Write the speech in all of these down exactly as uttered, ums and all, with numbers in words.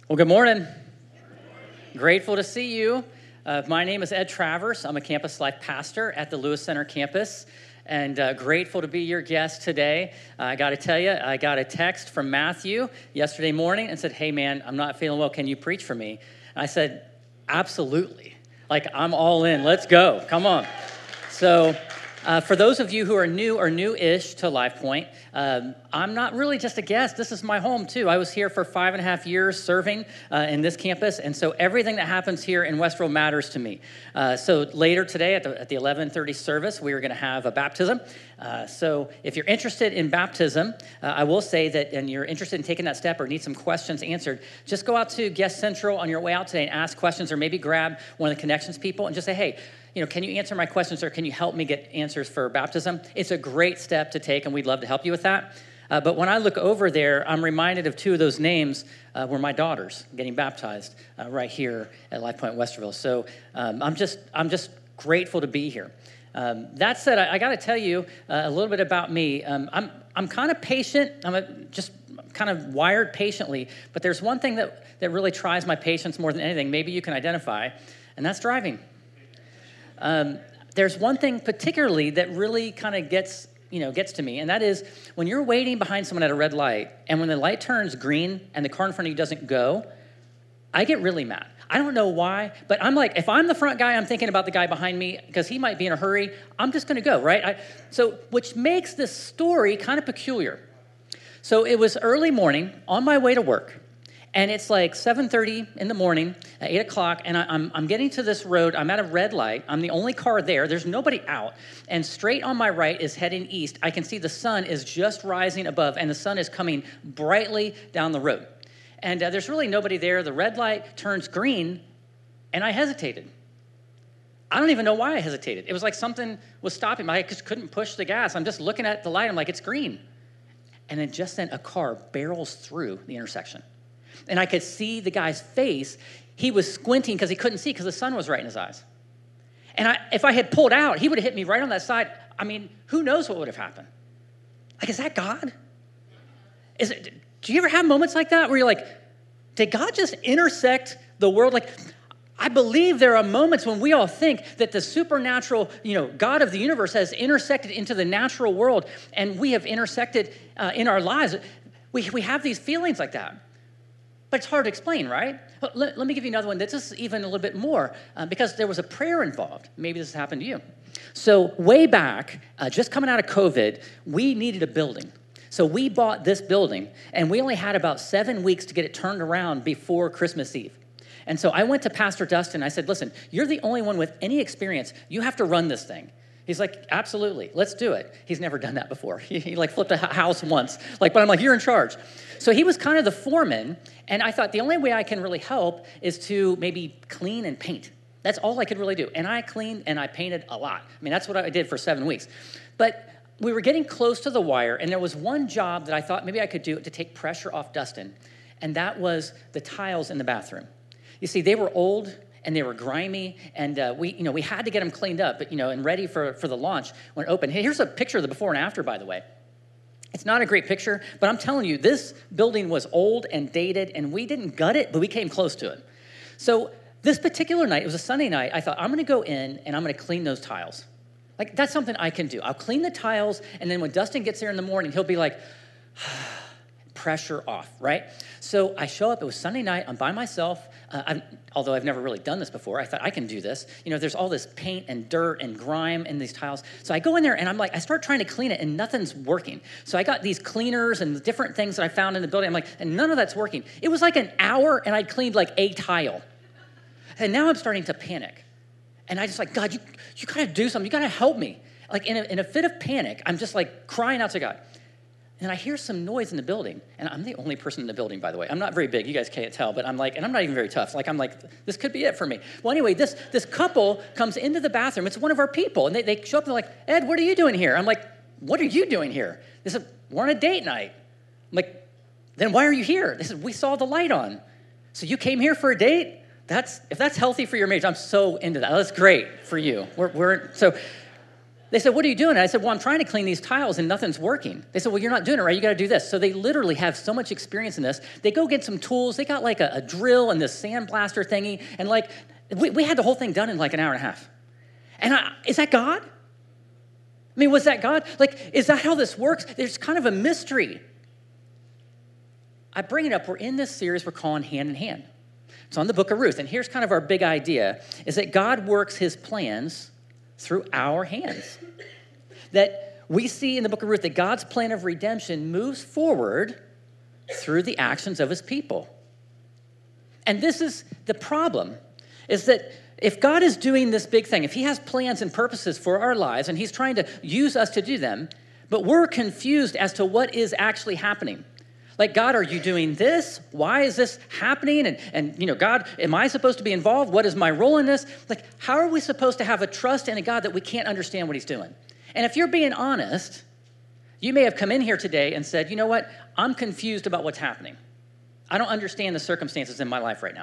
Well, good morning. Grateful to see you. Uh, my name is Ed Travers. I'm a campus life pastor at the Lewis Center campus, and uh, grateful to be your guest today. Uh, I got to tell you, I got a text from Matthew yesterday morning and said, "Hey, man, I'm not feeling well. Can you preach for me?" And I said, "Absolutely. Like, I'm all in. Let's go. Come on." So uh, for those of you who are new or new-ish to LifePoint, um, I'm not really just a guest. This is my home, too. I was here for five and a half years serving uh, in this campus, and so everything that happens here in Westerville matters to me. Uh, so later today at the, at the eleven thirty service, we are going to have a baptism. Uh, so if you're interested in baptism, uh, I will say that, and you're interested in taking that step or need some questions answered, just go out to Guest Central on your way out today and ask questions, or maybe grab one of the connections people and just say, "Hey, you know, can you answer my questions, or can you help me get answers for baptism?" It's a great step to take, and we'd love to help you with that. Uh, but when I look over there, I'm reminded of two of those names uh, were my daughters getting baptized uh, right here at LifePoint Westerville. So um, I'm just I'm just grateful to be here. Um, that said, I, I got to tell you uh, a little bit about me. Um, I'm I'm kind of patient. I'm a, just kind of wired patiently. But there's one thing that that really tries my patience more than anything. Maybe you can identify, and that's driving. Um, there's one thing particularly that really kind of gets, you know, gets to me, and that is when you're waiting behind someone at a red light, and when the light turns green and the car in front of you doesn't go, I get really mad. I don't know why, but I'm like, if I'm the front guy, I'm thinking about the guy behind me because he might be in a hurry. I'm just going to go, right? I, so, which makes this story kind of peculiar. So it was early morning on my way to work. And it's like seven thirty in the morning, at eight o'clock, and I, I'm, I'm getting to this road. I'm at a red light. I'm the only car there. There's nobody out. And straight on my right is heading east. I can see the sun is just rising above, and the sun is coming brightly down the road. And uh, there's really nobody there. The red light turns green, and I hesitated. I don't even know why I hesitated. It was like something was stopping me. I just couldn't push the gas. I'm just looking at the light. I'm like, it's green. And then just then a car barrels through the intersection. And I could see the guy's face. He was squinting because he couldn't see because the sun was right in his eyes. And I, if I had pulled out, he would have hit me right on that side. I mean, who knows what would have happened? Like, is that God? Is it? Do you ever have moments like that where you're like, did God just intersect the world? Like, I believe there are moments when we all think that the supernatural, you know, God of the universe has intersected into the natural world, and we have intersected uh, in our lives. We, we have these feelings like that. But it's hard to explain, right? Let, let me give you another one that's just even a little bit more, uh, because there was a prayer involved. Maybe this has happened to you. So way back, uh, just coming out of COVID, we needed a building. So we bought this building, and we only had about seven weeks to get it turned around before Christmas Eve. And so I went to Pastor Dustin. I said, "Listen, you're the only one with any experience. You have to run this thing." He's like, "Absolutely, let's do it." He's never done that before. He, he like flipped a house once. Like, but I'm like, "You're in charge." So he was kind of the foreman, and I thought the only way I can really help is to maybe clean and paint. That's all I could really do. And I cleaned and I painted a lot. I mean, that's what I did for seven weeks. But we were getting close to the wire, and there was one job that I thought maybe I could do to take pressure off Dustin, and that was the tiles in the bathroom. You see, they were old, and they were grimy, and uh, we, you know, we had to get them cleaned up, but you know, and ready for, for the launch when it opened. Hey, here's a picture of the before and after, by the way. It's not a great picture, but I'm telling you, this building was old and dated, and we didn't gut it, but we came close to it. So this particular night, it was a Sunday night, I thought, I'm going to go in, and I'm going to clean those tiles. Like, that's something I can do. I'll clean the tiles, and then when Dustin gets there in the morning, he'll be like, pressure off, right? So I show up. It was Sunday night. I'm by myself. Uh, I'm, although I've never really done this before, I thought I can do this. You know, there's all this paint and dirt and grime in these tiles. So I go in there and I'm like, I start trying to clean it and nothing's working. So I got these cleaners and different things that I found in the building. I'm like, and none of that's working. It was like an hour and I'd cleaned like a tile. And now I'm starting to panic. And I just like, God, you, you got to do something. You got to help me. Like in a, in a fit of panic, I'm just like crying out to God. And I hear some noise in the building, and I'm the only person in the building, by the way. I'm not very big. You guys can't tell, but I'm like, and I'm not even very tough. Like, I'm like, this could be it for me. Well, anyway, this this couple comes into the bathroom. It's one of our people, and they, they show up, and they're like, "Ed, what are you doing here?" I'm like, "What are you doing here?" They said, "We're on a date night." I'm like, "Then why are you here?" They said, "We saw the light on." So you came here for a date? That's if that's healthy for your marriage, I'm so into that. That's great for you. We're, we're so They said, what are you doing? And I said, well, I'm trying to clean these tiles and nothing's working. They said, well, you're not doing it right. You got to do this. So they literally have so much experience in this. They go get some tools. They got like a, a drill and this sandblaster thingy. And like, we, we had the whole thing done in like an hour and a half. And I, is that God? I mean, was that God? Like, is that how this works? There's kind of a mystery. I bring it up. We're in this series we're calling Hand in Hand. It's on the book of Ruth. And here's kind of our big idea, is that God works his plans through our hands. That we see in the book of Ruth that God's plan of redemption moves forward through the actions of his people. And this is the problem, is that if God is doing this big thing, if he has plans and purposes for our lives, and he's trying to use us to do them, but we're confused as to what is actually happening. Like, God, are you doing this? Why is this happening? And, and, you know, God, am I supposed to be involved? What is my role in this? Like, how are we supposed to have a trust in a God that we can't understand what he's doing? And if you're being honest, you may have come in here today and said, you know what? I'm confused about what's happening. I don't understand the circumstances in my life right now.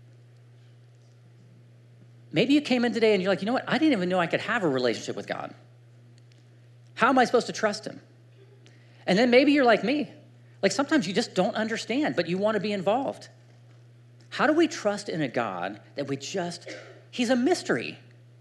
Maybe you came in today and you're like, you know what? I didn't even know I could have a relationship with God. How am I supposed to trust him? And then maybe you're like me. Like, sometimes you just don't understand, but you want to be involved. How do we trust in a God that we just, he's a mystery?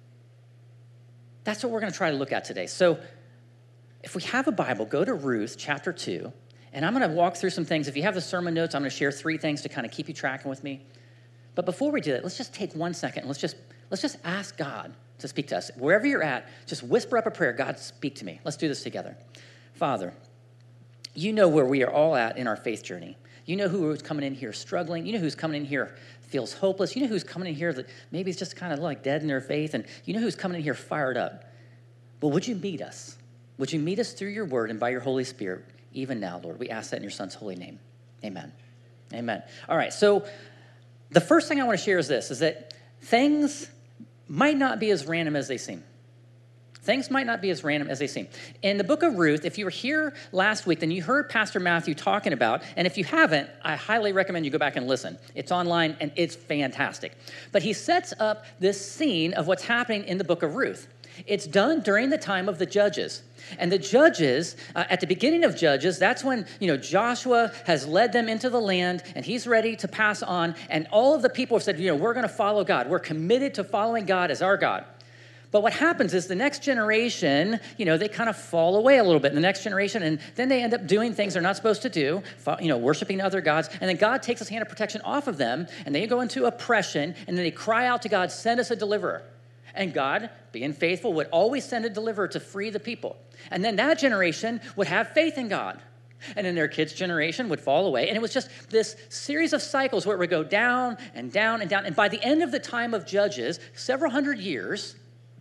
That's what we're going to try to look at today. So if we have a Bible, go to Ruth chapter two, and I'm going to walk through some things. If you have the sermon notes, I'm going to share three things to kind of keep you tracking with me. But before we do that, let's just take one second. And let's just, let's just ask God to speak to us. Wherever you're at, just whisper up a prayer. God, speak to me. Let's do this together. Father, you know where we are all at in our faith journey. You know who's coming in here struggling. You know who's coming in here feels hopeless. You know who's coming in here that maybe is just kind of like dead in their faith. And you know who's coming in here fired up. But would you meet us? Would you meet us through your word and by your Holy Spirit even now, Lord? We ask that in your son's holy name. Amen. Amen. All right, so the first thing I want to share is this, is that things might not be as random as they seem. Things might not be as random as they seem. In the book of Ruth, if you were here last week, then you heard Pastor Matthew talking about, and if you haven't, I highly recommend you go back and listen. It's online, and it's fantastic. But he sets up this scene of what's happening in the book of Ruth. It's done during the time of the judges. And the judges, uh, at the beginning of Judges, that's when, you know, Joshua has led them into the land, and he's ready to pass on, and all of the people have said, you know, we're going to follow God. We're committed to following God as our God. But what happens is the next generation, you know, they kind of fall away a little bit in the next generation, and then they end up doing things they're not supposed to do, you know, worshiping other gods, and then God takes his hand of protection off of them, and they go into oppression, and then they cry out to God, send us a deliverer. And God, being faithful, would always send a deliverer to free the people. And then that generation would have faith in God. And then their kids' generation would fall away. And it was just this series of cycles where it would go down and down and down. And by the end of the time of Judges, several hundred years,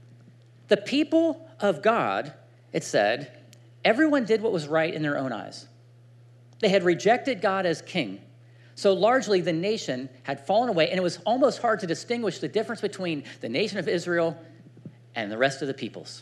the people of God, it said, everyone did what was right in their own eyes. They had rejected God as king. So largely the nation had fallen away, and it was almost hard to distinguish the difference between the nation of Israel and the rest of the peoples.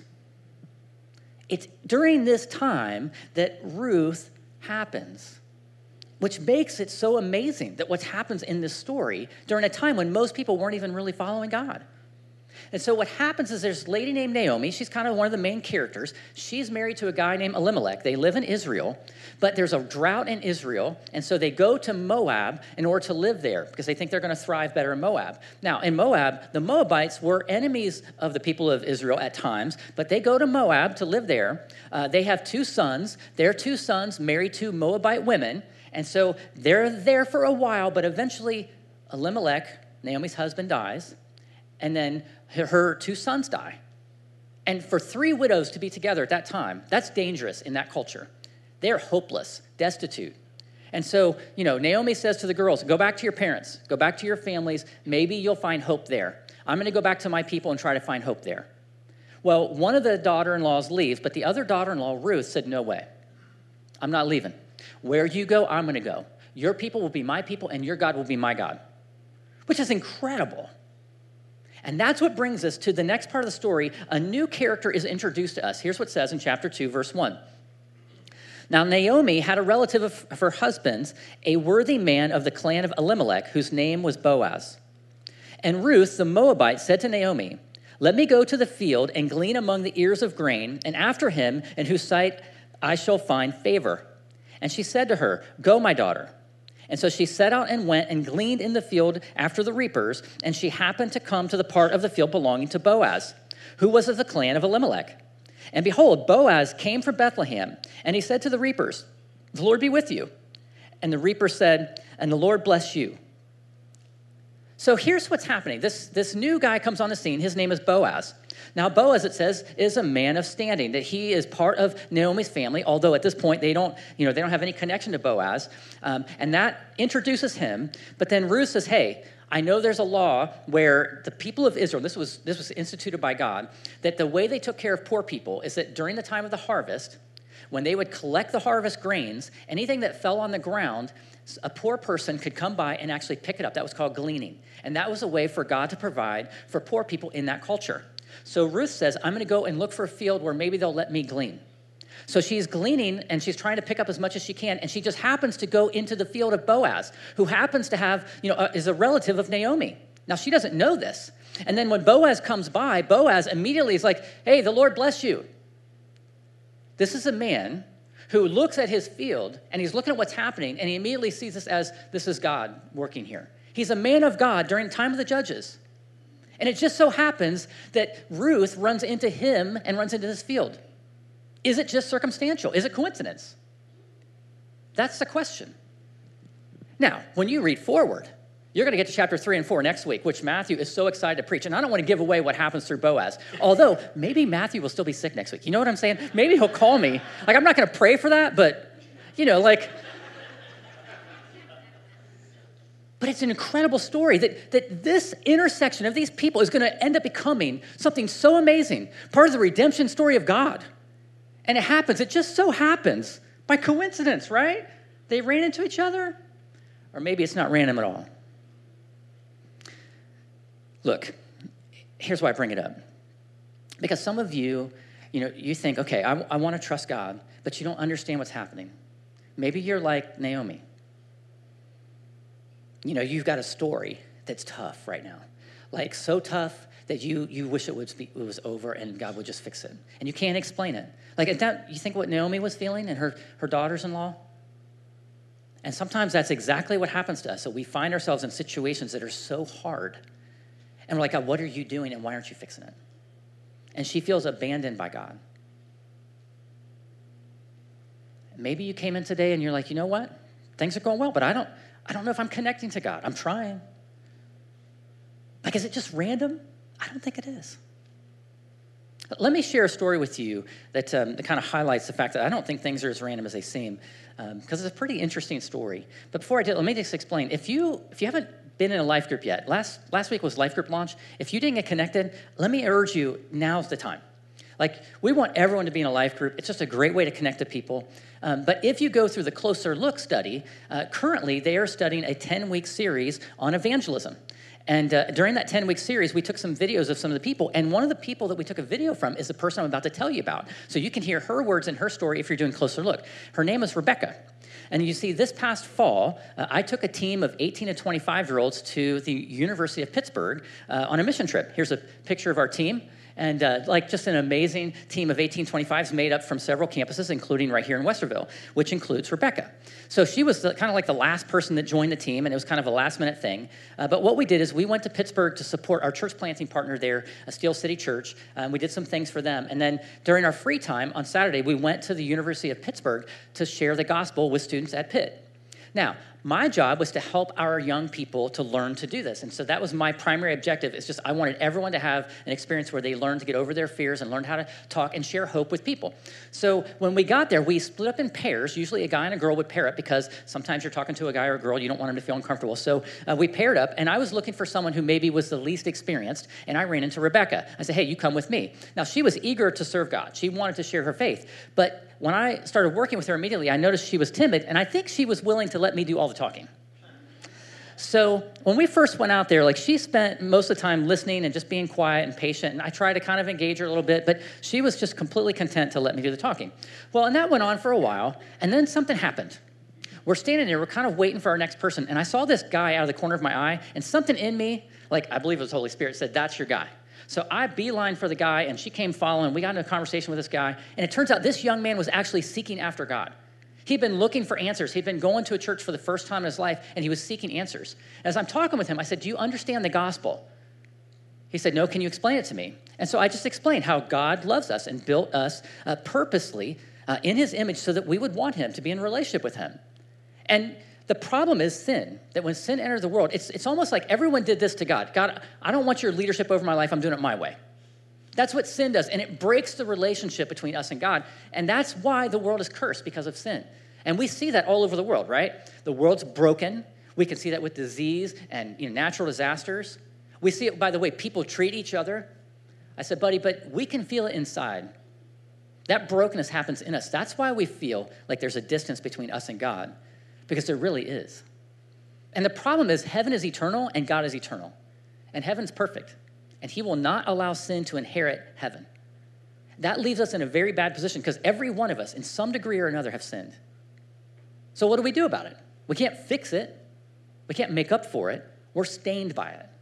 It's during this time that Ruth happens, which makes it so amazing that what happens in this story during a time when most people weren't even really following God. And so what happens is there's a lady named Naomi. She's kind of one of the main characters. She's married to a guy named Elimelech. They live in Israel, but there's a drought in Israel, and so they go to Moab in order to live there because they think they're going to thrive better in Moab. Now, in Moab, the Moabites were enemies of the people of Israel at times, but they go to Moab to live there. Uh, they have two sons. Their two sons marry two Moabite women, and so they're there for a while, but eventually Elimelech, Naomi's husband, dies, and then her two sons die. And for three widows to be together at that time, that's dangerous in that culture. They're hopeless, destitute. And so, you know, Naomi says to the girls, go back to your parents, go back to your families. Maybe you'll find hope there. I'm going to go back to my people and try to find hope there. Well, one of the daughter-in-laws leaves, but the other daughter-in-law, Ruth, said, no way. I'm not leaving. Where you go, I'm going to go. Your people will be my people, and your God will be my God, which is incredible. And that's what brings us to the next part of the story. A new character is introduced to us. Here's what it says in chapter two, verse one. Now, Naomi had a relative of her husband's, a worthy man of the clan of Elimelech, whose name was Boaz. And Ruth, the Moabite, said to Naomi, Let me go to the field and glean among the ears of grain, and after him, in whose sight I shall find favor. And she said to her, Go, my daughter. And so she set out and went and gleaned in the field after the reapers, and she happened to come to the part of the field belonging to Boaz, who was of the clan of Elimelech. And behold, Boaz came from Bethlehem, and he said to the reapers, The Lord be with you. And the reaper said, And the Lord bless you. So here's what's happening. This, this new guy comes on the scene. His name is Boaz. Now, Boaz, it says, is a man of standing, that he is part of Naomi's family, although at this point they don't, you know, they don't have any connection to Boaz. Um, and that introduces him. But then Ruth says, hey, I know there's a law where the people of Israel, this was, this was instituted by God, that the way they took care of poor people is that during the time of the harvest, when they would collect the harvest grains, anything that fell on the ground, a poor person could come by and actually pick it up. That was called gleaning. And that was a way for God to provide for poor people in that culture. So Ruth says, I'm going to go and look for a field where maybe they'll let me glean. So she's gleaning, and she's trying to pick up as much as she can, and she just happens to go into the field of Boaz, who happens to have, you know, is a relative of Naomi. Now, she doesn't know this. And then when Boaz comes by, Boaz immediately is like, hey, the Lord bless you. This is a man who looks at his field, and he's looking at what's happening, and he immediately sees this as, this is God working here. He's a man of God during the time of the judges. And it just so happens that Ruth runs into him and runs into this field. Is it just circumstantial? Is it coincidence? That's the question. Now, when you read forward, you're going to get to chapter three and four next week, which Matthew is so excited to preach. And I don't want to give away what happens through Boaz, although maybe Matthew will still be sick next week. You know what I'm saying? Maybe he'll call me. Like, I'm not going to pray for that, but, you know, like... But it's an incredible story that, that this intersection of these people is going to end up becoming something so amazing, part of the redemption story of God. And it happens, it just so happens by coincidence, right? They ran into each other, or maybe it's not random at all. Look, here's why I bring it up. Because some of you, you know, you think, okay, I, I want to trust God, but you don't understand what's happening. Maybe you're like Naomi. You know, you've got a story that's tough right now. Like, so tough that you you wish it, would be, it was over and God would just fix it. And you can't explain it. Like, is that, you think what Naomi was feeling and her, her daughters-in-law? And sometimes that's exactly what happens to us. So we find ourselves in situations that are so hard. And we're like, God, what are you doing and why aren't you fixing it? And she feels abandoned by God. Maybe you came in today and you're like, you know what? Things are going well, but I don't... I don't know if I'm connecting to God. I'm trying. Like, is it just random? I don't think it is. Let me share a story with you that, um, that kind of highlights the fact that I don't think things are as random as they seem, um, because it's a pretty interesting story. But before I do, let me just explain. If you if you haven't been in a life group yet, last last week was life group launch. If you didn't get connected, let me urge you, now's the time. Like, we want everyone to be in a life group. It's just a great way to connect to people. Um, but if you go through the Closer Look study, uh, currently they are studying a ten-week series on evangelism. And uh, during that ten-week series, we took some videos of some of the people. And one of the people that we took a video from is the person I'm about to tell you about. So you can hear her words and her story if you're doing Closer Look. Her name is Rebecca. And you see, this past fall, uh, I took a team of eighteen to twenty-five-year-olds to the University of Pittsburgh uh, on a mission trip. Here's a picture of our team. And uh, like just an amazing team of eighteen twenty-fives made up from several campuses, including right here in Westerville, which includes Rebecca. So she was the, kind of like the last person that joined the team, and it was kind of a last-minute thing. Uh, but what we did is we went to Pittsburgh to support our church planting partner there, a Steel City Church, uh, and we did some things for them. And then during our free time on Saturday, we went to the University of Pittsburgh to share the gospel with students at Pitt. Now, my job was to help our young people to learn to do this. And so that was my primary objective. It's just I wanted everyone to have an experience where they learned to get over their fears and learn how to talk and share hope with people. So when we got there, we split up in pairs. Usually a guy and a girl would pair up because sometimes you're talking to a guy or a girl, you don't want them to feel uncomfortable. So uh, we paired up, and I was looking for someone who maybe was the least experienced, and I ran into Rebecca. I said, hey, you come with me. Now, she was eager to serve God. She wanted to share her faith. But when I started working with her immediately, I noticed she was timid, and I think she was willing to let me do all the talking. So when we first went out there, like she spent most of the time listening and just being quiet and patient, and I tried to kind of engage her a little bit, but she was just completely content to let me do the talking. Well, and that went on for a while, and then something happened. We're standing there, we're kind of waiting for our next person, and I saw this guy out of the corner of my eye, and something in me, like I believe it was Holy Spirit, said, that's your guy. So I beeline for the guy, and she came following. We got into a conversation with this guy, and it turns out this young man was actually seeking after God. He'd been looking for answers. He'd been going to a church for the first time in his life, and he was seeking answers. As I'm talking with him, I said, do you understand the gospel? He said, no, can you explain it to me? And so I just explained how God loves us and built us uh, purposely uh, in his image so that we would want him, to be in relationship with him. And the problem is sin, that when sin entered the world, it's, it's almost like everyone did this to God. God, I don't want your leadership over my life. I'm doing it my way. That's what sin does, and it breaks the relationship between us and God, and that's why the world is cursed, because of sin. And we see that all over the world, right? The world's broken. We can see that with disease and you know, natural disasters. We see it by the way people treat each other. I said, buddy, but we can feel it inside. That brokenness happens in us. That's why we feel like there's a distance between us and God, because there really is. And the problem is heaven is eternal and God is eternal, and heaven's perfect. And he will not allow sin to inherit heaven. That leaves us in a very bad position because every one of us, in some degree or another, have sinned. So what do we do about it? We can't fix it. We can't make up for it. We're stained by it.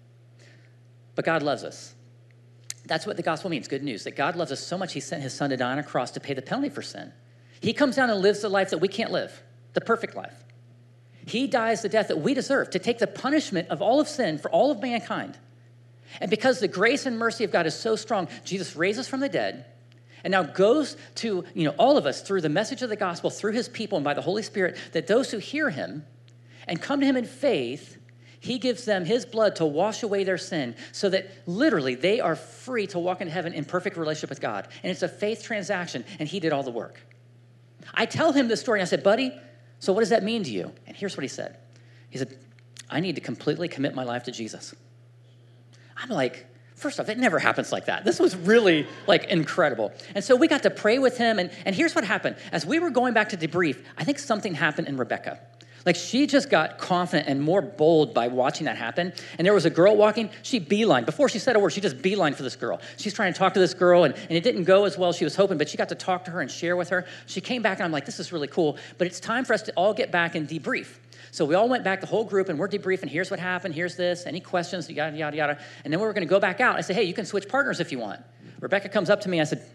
But God loves us. That's what the gospel means, good news, that God loves us so much he sent his son to die on a cross to pay the penalty for sin. He comes down and lives the life that we can't live, the perfect life. He dies the death that we deserve to take the punishment of all of sin for all of mankind. And because the grace and mercy of God is so strong, Jesus raises from the dead and now goes to you know, all of us through the message of the gospel, through his people and by the Holy Spirit, that those who hear him and come to him in faith, he gives them his blood to wash away their sin so that literally they are free to walk in heaven in perfect relationship with God. And it's a faith transaction, and he did all the work. I tell him this story, and I said, buddy, so what does that mean to you? And here's what he said. He said, I need to completely commit my life to Jesus. I'm like, first off, it never happens like that. This was really like incredible. And so we got to pray with him. And, and here's what happened. As we were going back to debrief, I think something happened in Rebecca. Like she just got confident and more bold by watching that happen. And there was a girl walking, she beelined. Before she said a word, she just beelined for this girl. She's trying to talk to this girl and, and it didn't go as well as she was hoping, but she got to talk to her and share with her. She came back and I'm like, this is really cool, but it's time for us to all get back and debrief. So we all went back, the whole group, and we're debriefing. Here's what happened. Here's this. Any questions? Yada, yada, yada. And then we were going to go back out. I said, hey, you can switch partners if you want. Rebecca comes up to me. I said,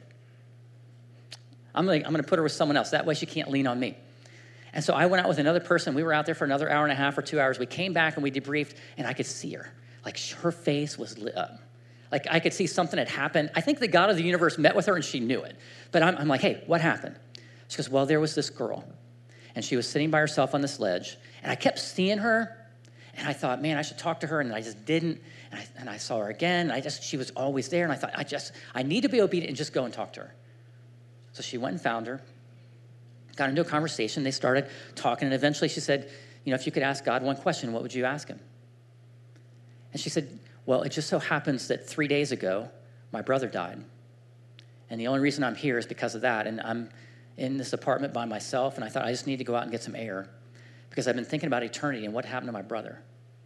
I'm going I'm to put her with someone else. That way she can't lean on me. And so I went out with another person. We were out there for another hour and a half or two hours. We came back and we debriefed, and I could see her. Like her face was lit up. Like I could see something had happened. I think the God of the universe met with her, and she knew it. But I'm, I'm like, hey, what happened? She goes, well, there was this girl, and she was sitting by herself on this ledge. And I kept seeing her, and I thought, man, I should talk to her, and I just didn't. And I, and I saw her again, and I just, she was always there, and I thought, I just, I need to be obedient and just go and talk to her. So she went and found her, got into a conversation. They started talking, and eventually she said, you know, if you could ask God one question, what would you ask him? And she said, well, it just so happens that three days ago, my brother died, and the only reason I'm here is because of that, and I'm in this apartment by myself, and I thought I just need to go out and get some air, because I've been thinking about eternity and what happened to my brother.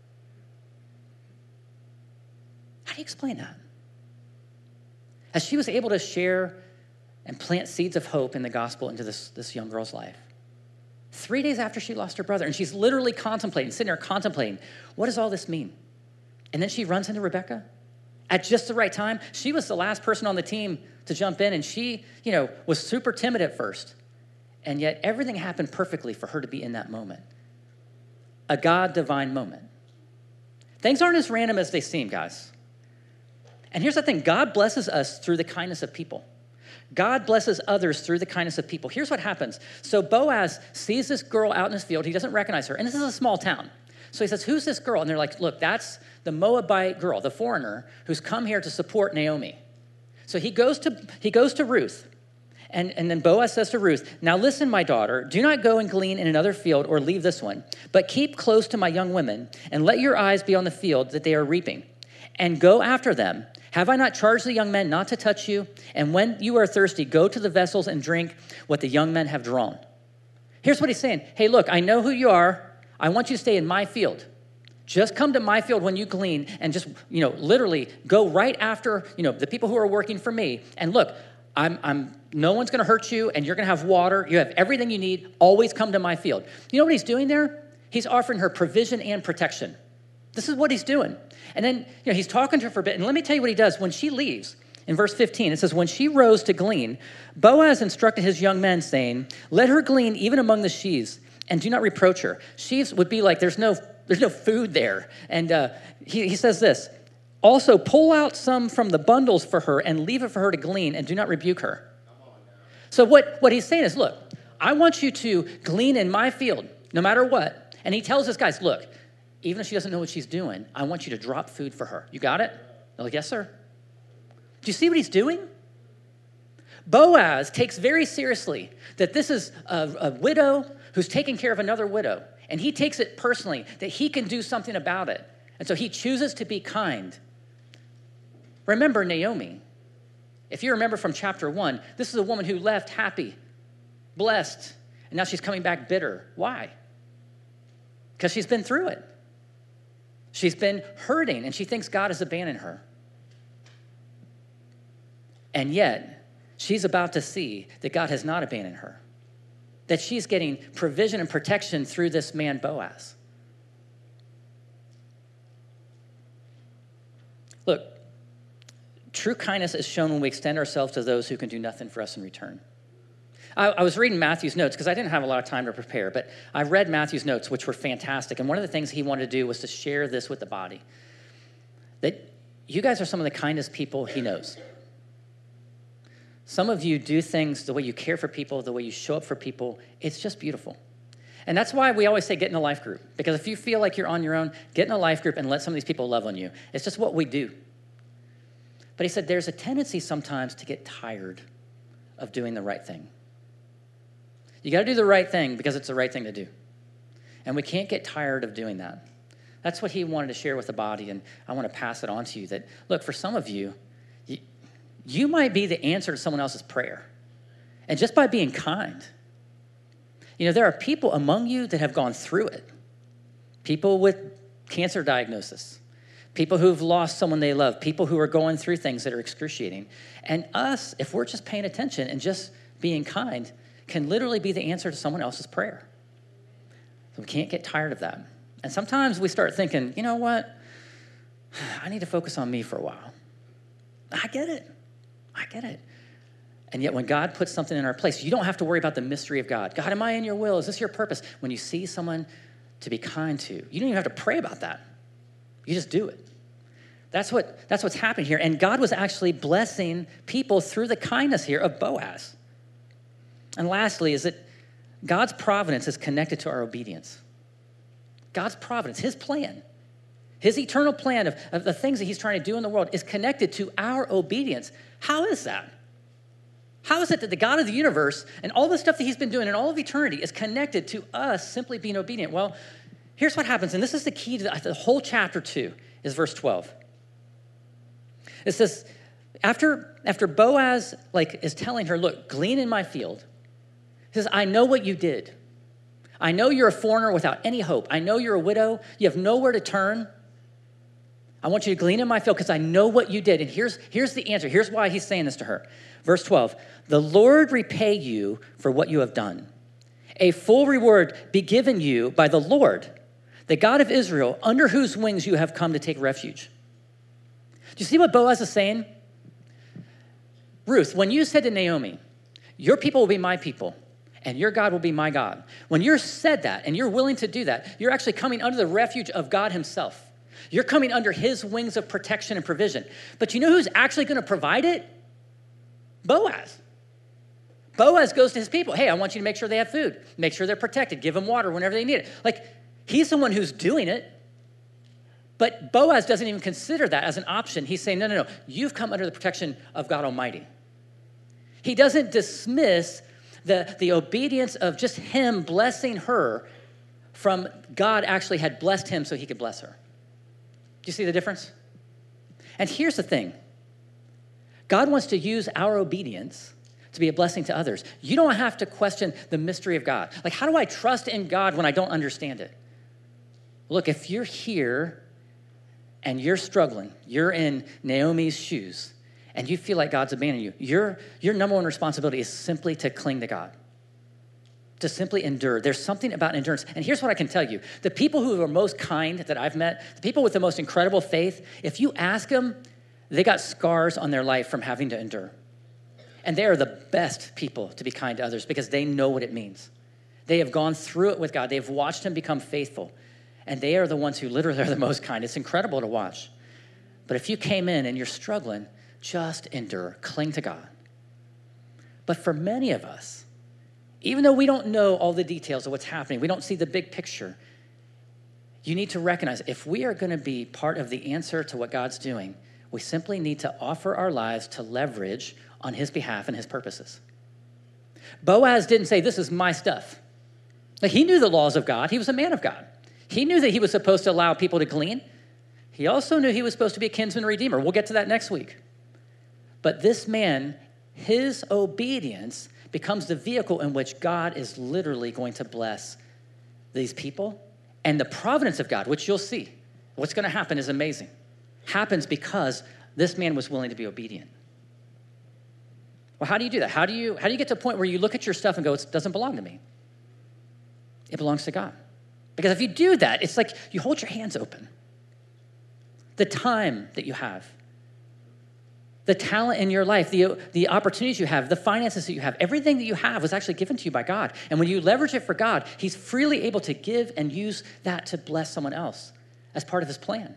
How do you explain that? As she was able to share and plant seeds of hope in the gospel into this, this young girl's life, three days after she lost her brother, and she's literally contemplating, sitting there contemplating, what does all this mean? And then she runs into Rebecca at just the right time. She was the last person on the team to jump in, and she, you know, was super timid at first. And yet everything happened perfectly for her to be in that moment. A God-divine moment. Things aren't as random as they seem, guys. And here's the thing. God blesses us through the kindness of people. God blesses others through the kindness of people. Here's what happens. So Boaz sees this girl out in his field. He doesn't recognize her. And this is a small town. So he says, who's this girl? And they're like, look, that's the Moabite girl, the foreigner, who's come here to support Naomi. So he goes to, he goes to Ruth. And, and then Boaz says to Ruth, now listen, my daughter, do not go and glean in another field or leave this one, but keep close to my young women and let your eyes be on the field that they are reaping and go after them. Have I not charged the young men not to touch you? And when you are thirsty, go to the vessels and drink what the young men have drawn. Here's what he's saying. Hey, look, I know who you are. I want you to stay in my field. Just come to my field when you glean and just, you know, literally go right after, you know, the people who are working for me. And look, I'm, I'm, no one's going to hurt you, and you're going to have water. You have everything you need. Always come to my field. You know what he's doing there? He's offering her provision and protection. This is what he's doing. And then, you know, he's talking to her for a bit. And let me tell you what he does. When she leaves, in verse fifteen, it says, when she rose to glean, Boaz instructed his young men, saying, let her glean even among the sheaves, and do not reproach her. Sheaves would be like, there's no, there's no food there. And uh, he, he says this, also pull out some from the bundles for her and leave it for her to glean, and do not rebuke her. So what, what he's saying is, look, I want you to glean in my field, no matter what. And he tells his guys, look, even if she doesn't know what she's doing, I want you to drop food for her. You got it? They're like, yes, sir. Do you see what he's doing? Boaz takes very seriously that this is a, a widow who's taking care of another widow. And he takes it personally that he can do something about it. And so he chooses to be kind. Remember Naomi. If you remember from chapter one, this is a woman who left happy, blessed, and now she's coming back bitter. Why? Because she's been through it. She's been hurting, and she thinks God has abandoned her. And yet, she's about to see that God has not abandoned her, that she's getting provision and protection through this man, Boaz. Look, true kindness is shown when we extend ourselves to those who can do nothing for us in return. I, I was reading Matthew's notes because I didn't have a lot of time to prepare, but I read Matthew's notes, which were fantastic. And one of the things he wanted to do was to share this with the body, that you guys are some of the kindest people he knows. Some of you do things the way you care for people, the way you show up for people. It's just beautiful. And that's why we always say get in a life group. Because if you feel like you're on your own, get in a life group and let some of these people love on you. It's just what we do. But he said there's a tendency sometimes to get tired of doing the right thing. You got to do the right thing because it's the right thing to do. And we can't get tired of doing that. That's what he wanted to share with the body, and I want to pass it on to you that, look, for some of you, you, you might be the answer to someone else's prayer. And just by being kind. You know, there are people among you that have gone through it. People with cancer diagnosis. People who've lost someone they love. People who are going through things that are excruciating. And us, if we're just paying attention and just being kind, can literally be the answer to someone else's prayer. So we can't get tired of that. And sometimes we start thinking, you know what? I need to focus on me for a while. I get it. I get it. And yet when God puts something in our place, you don't have to worry about the mystery of God. God, am I in your will? Is this your purpose? When you see someone to be kind to, you don't even have to pray about that. You just do it. That's what, that's what's happening here. And God was actually blessing people through the kindness here of Boaz. And lastly is that God's providence is connected to our obedience. God's providence, his plan, his eternal plan of, of the things that he's trying to do in the world is connected to our obedience. How is that? How is it that the God of the universe and all the stuff that he's been doing in all of eternity is connected to us simply being obedient? Well, here's what happens, and this is the key to the, the whole chapter two, is verse twelve. It says, after, after Boaz like is telling her, look, glean in my field, he says, I know what you did. I know you're a foreigner without any hope. I know you're a widow. You have nowhere to turn. I want you to glean in my field because I know what you did. And here's, here's the answer. Here's why he's saying this to her. Verse twelve, the Lord repay you for what you have done. A full reward be given you by the Lord, the God of Israel, under whose wings you have come to take refuge. Do you see what Boaz is saying? Ruth, when you said to Naomi, your people will be my people, and your God will be my God. When you're said that, and you're willing to do that, you're actually coming under the refuge of God himself. You're coming under his wings of protection and provision. But you know who's actually going to provide it? Boaz. Boaz goes to his people. Hey, I want you to make sure they have food. Make sure they're protected. Give them water whenever they need it. Like, he's the one who's doing it. But Boaz doesn't even consider that as an option. He's saying, no, no, no. You've come under the protection of God Almighty. He doesn't dismiss the, the obedience of just him blessing her from God actually had blessed him so he could bless her. Do you see the difference? And here's the thing. God wants to use our obedience to be a blessing to others. You don't have to question the mystery of God. Like, how do I trust in God when I don't understand it? Look, if you're here and you're struggling, you're in Naomi's shoes, and you feel like God's abandoned you, your, your number one responsibility is simply to cling to God. to simply endure. There's something about endurance. And here's what I can tell you. The people who are most kind that I've met, the people with the most incredible faith, if you ask them, they got scars on their life from having to endure. And they are the best people to be kind to others because they know what it means. They have gone through it with God. They've watched him become faithful. And they are the ones who literally are the most kind. It's incredible to watch. But if you came in and you're struggling, just endure, cling to God. But for many of us, even though we don't know all the details of what's happening, we don't see the big picture, you need to recognize if we are going to be part of the answer to what God's doing, we simply need to offer our lives to leverage on his behalf and his purposes. Boaz didn't say, this is my stuff. Like, he knew the laws of God. He was a man of God. He knew that he was supposed to allow people to glean. He also knew he was supposed to be a kinsman redeemer. We'll get to that next week. But this man, his obedience becomes the vehicle in which God is literally going to bless these people. And the providence of God, which you'll see, what's going to happen is amazing, happens because this man was willing to be obedient. Well, how do you do that? How do you, how do you get to a point where you look at your stuff and go, it doesn't belong to me? It belongs to God. Because if you do that, it's like you hold your hands open. The time that you have, the talent in your life, the, the opportunities you have, the finances that you have, everything that you have was actually given to you by God. And when you leverage it for God, he's freely able to give and use that to bless someone else as part of his plan.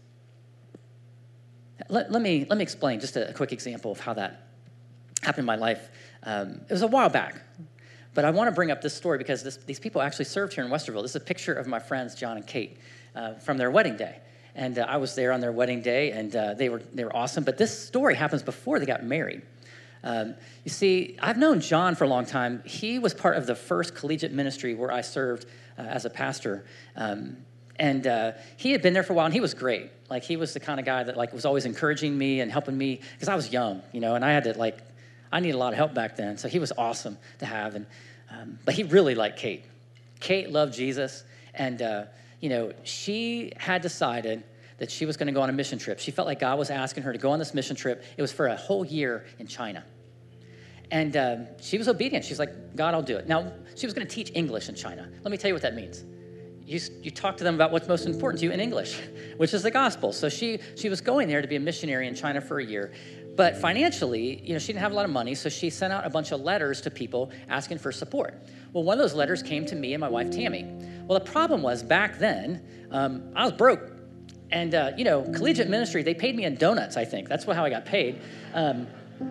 Let, let, me, let me explain just a, a quick example of how that happened in my life. Um, it was a while back, but I want to bring up this story because this, these people actually served here in Westerville. This is a picture of my friends, John and Kate, uh, from their wedding day. And uh, I was there on their wedding day, and uh, they were they were awesome. But this story happens before they got married. Um, you see, I've known John for a long time. He was part of the first collegiate ministry where I served uh, as a pastor. Um, and uh, he had been there for a while, and he was great. Like, he was the kind of guy that like was always encouraging me and helping me because I was young, you know, and I had to like, I needed a lot of help back then. So he was awesome to have. And um, but he really liked Kate. Kate loved Jesus, and uh, you know, she had decided that she was going to go on a mission trip. She felt like God was asking her to go on this mission trip. It was for a whole year in China. And um, she was obedient. She's like, God, I'll do it. Now, she was going to teach English in China. Let me tell you what that means. You, you talk to them about what's most important to you in English, which is the gospel. So she, she was going there to be a missionary in China for a year. But financially, you know, she didn't have a lot of money, so she sent out a bunch of letters to people asking for support. Well, one of those letters came to me and my wife, Tammy. Well, the problem was back then, um, I was broke. And, uh, you know, collegiate ministry, they paid me in donuts, I think. That's how I got paid. Um,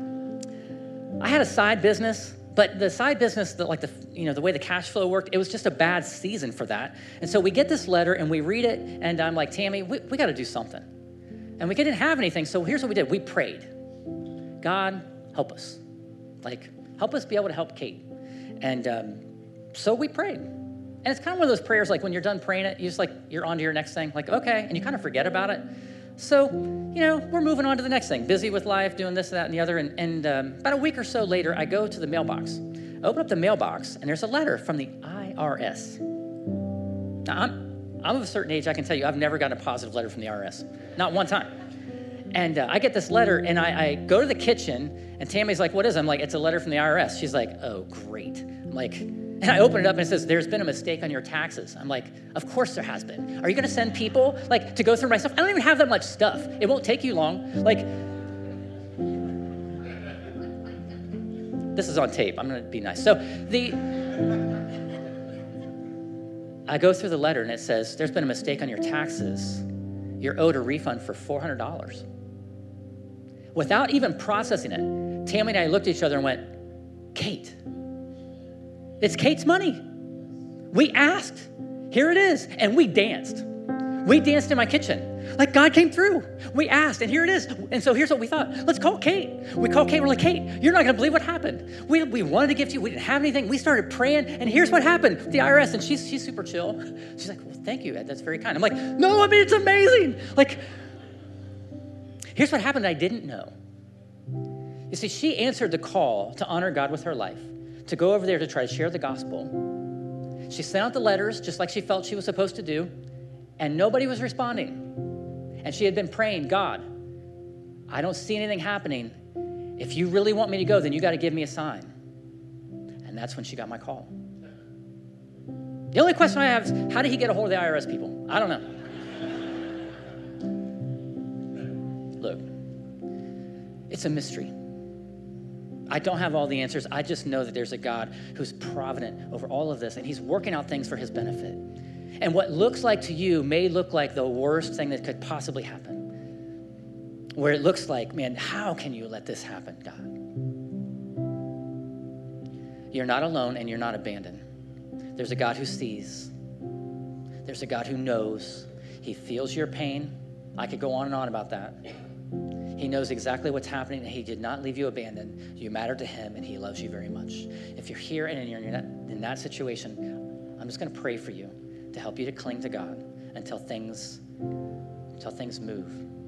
I had a side business, but the side business, the, like the, you know, the way the cash flow worked, it was just a bad season for that. And so we get this letter and we read it, and I'm like, Tammy, we, we got to do something. And we didn't have anything, so here's what we did. We prayed. God, help us. Like, help us be able to help Kate. And um, so we prayed. And it's kind of one of those prayers, like when you're done praying it, you just like, you're on to your next thing. Like, okay, and you kind of forget about it. So, you know, we're moving on to the next thing. Busy with life, doing this, that, and the other. And, and um, about a week or so later, I go to the mailbox. I open up the mailbox, and there's a letter from the I R S. Now, I'm, I'm of a certain age, I can tell you, I've never gotten a positive letter from the I R S. Not one time. And uh, I get this letter, and I, I go to the kitchen, and Tammy's like, what is it? I'm like, it's a letter from the I R S. She's like, oh, great. I'm like, and I open it up, and it says, there's been a mistake on your taxes. I'm like, of course there has been. Are you going to send people, like, to go through my stuff? I don't even have that much stuff. It won't take you long. Like, this is on tape. I'm going to be nice. So the, I go through the letter, and it says, there's been a mistake on your taxes. You're owed a refund for four hundred dollars. Without even processing it, Tammy and I looked at each other and went, Kate, it's Kate's money. We asked. Here it is. And we danced. We danced in my kitchen. Like, God came through. We asked, and here it is. And so here's what we thought. Let's call Kate. We called Kate. We're like, Kate, you're not going to believe what happened. We, we wanted to give to you. We didn't have anything. We started praying, and here's what happened. The I R S, and she's, she's super chill. She's like, well, thank you, Ed. That's very kind. I'm like, no, I mean, it's amazing. Like, here's what happened I didn't know. You see, she answered the call to honor God with her life, to go over there to try to share the gospel. She sent out the letters just like she felt she was supposed to do, and nobody was responding. And she had been praying, God, I don't see anything happening. If you really want me to go, then you got to give me a sign. And that's when she got my call. The only question I have is, how did he get a hold of the I R S people? I don't know. Look, it's a mystery. I don't have all the answers. I just know that there's a God who's provident over all of this, and he's working out things for his benefit. And what looks like to you may look like the worst thing that could possibly happen, where it looks like, man, how can you let this happen, God? You're not alone and you're not abandoned. There's a God who sees. There's a God who knows. He feels your pain. I could go on and on about that. He knows exactly what's happening, and he did not leave you abandoned. You matter to him, and he loves you very much. If you're here and you're in that, in that situation, I'm just going to pray for you to help you to cling to God until things, until things move.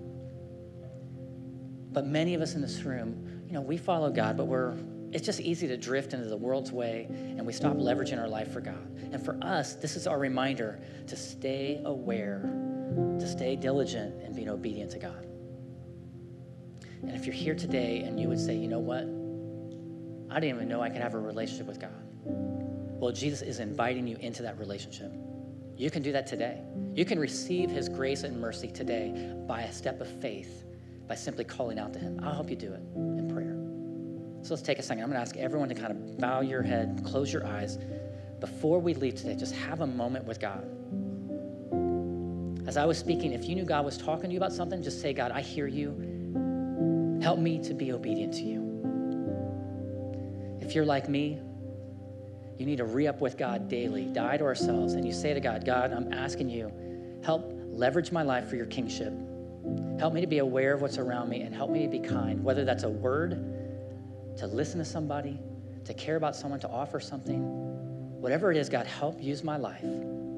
But many of us in this room, you know, we follow God, but we're it's just easy to drift into the world's way, and we stop leveraging our life for God. And for us, this is our reminder to stay aware, to stay diligent in being obedient to God. And if you're here today and you would say, you know what? I didn't even know I could have a relationship with God. Well, Jesus is inviting you into that relationship. You can do that today. You can receive his grace and mercy today by a step of faith, by simply calling out to him. I'll help you do it in prayer. So let's take a second. I'm going to ask everyone to kind of bow your head, close your eyes. Before we leave today, just have a moment with God. As I was speaking, if you knew God was talking to you about something, just say, God, I hear you. Help me to be obedient to you. If you're like me, you need to re-up with God daily, die to ourselves, and you say to God, God, I'm asking you, help leverage my life for your kingship. Help me to be aware of what's around me, and help me to be kind, whether that's a word, to listen to somebody, to care about someone, to offer something. Whatever it is, God, help use my life.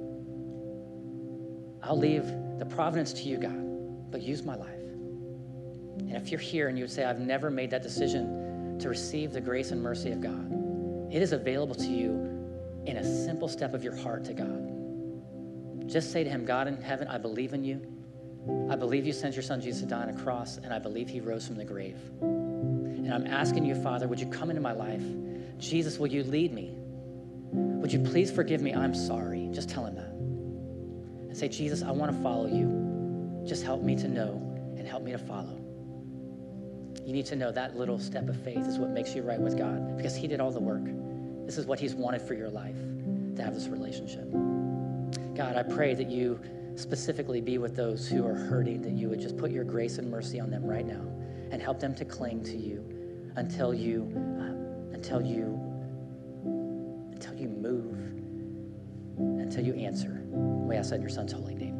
I'll leave the providence to you, God, but use my life. And if you're here and you would say, I've never made that decision to receive the grace and mercy of God, it is available to you in a simple step of your heart to God. Just say to him, God in heaven, I believe in you. I believe you sent your son Jesus to die on a cross, and I believe he rose from the grave. And I'm asking you, Father, would you come into my life? Jesus, will you lead me? Would you please forgive me? I'm sorry. Just tell him that. And say, Jesus, I want to follow you. Just help me to know and help me to follow. You need to know that little step of faith is what makes you right with God, because he did all the work. This is what he's wanted for your life, to have this relationship. God, I pray that you specifically be with those who are hurting, that you would just put your grace and mercy on them right now and help them to cling to you until you, uh, until you, until you move, until you answer. We ask that in your son's holy name.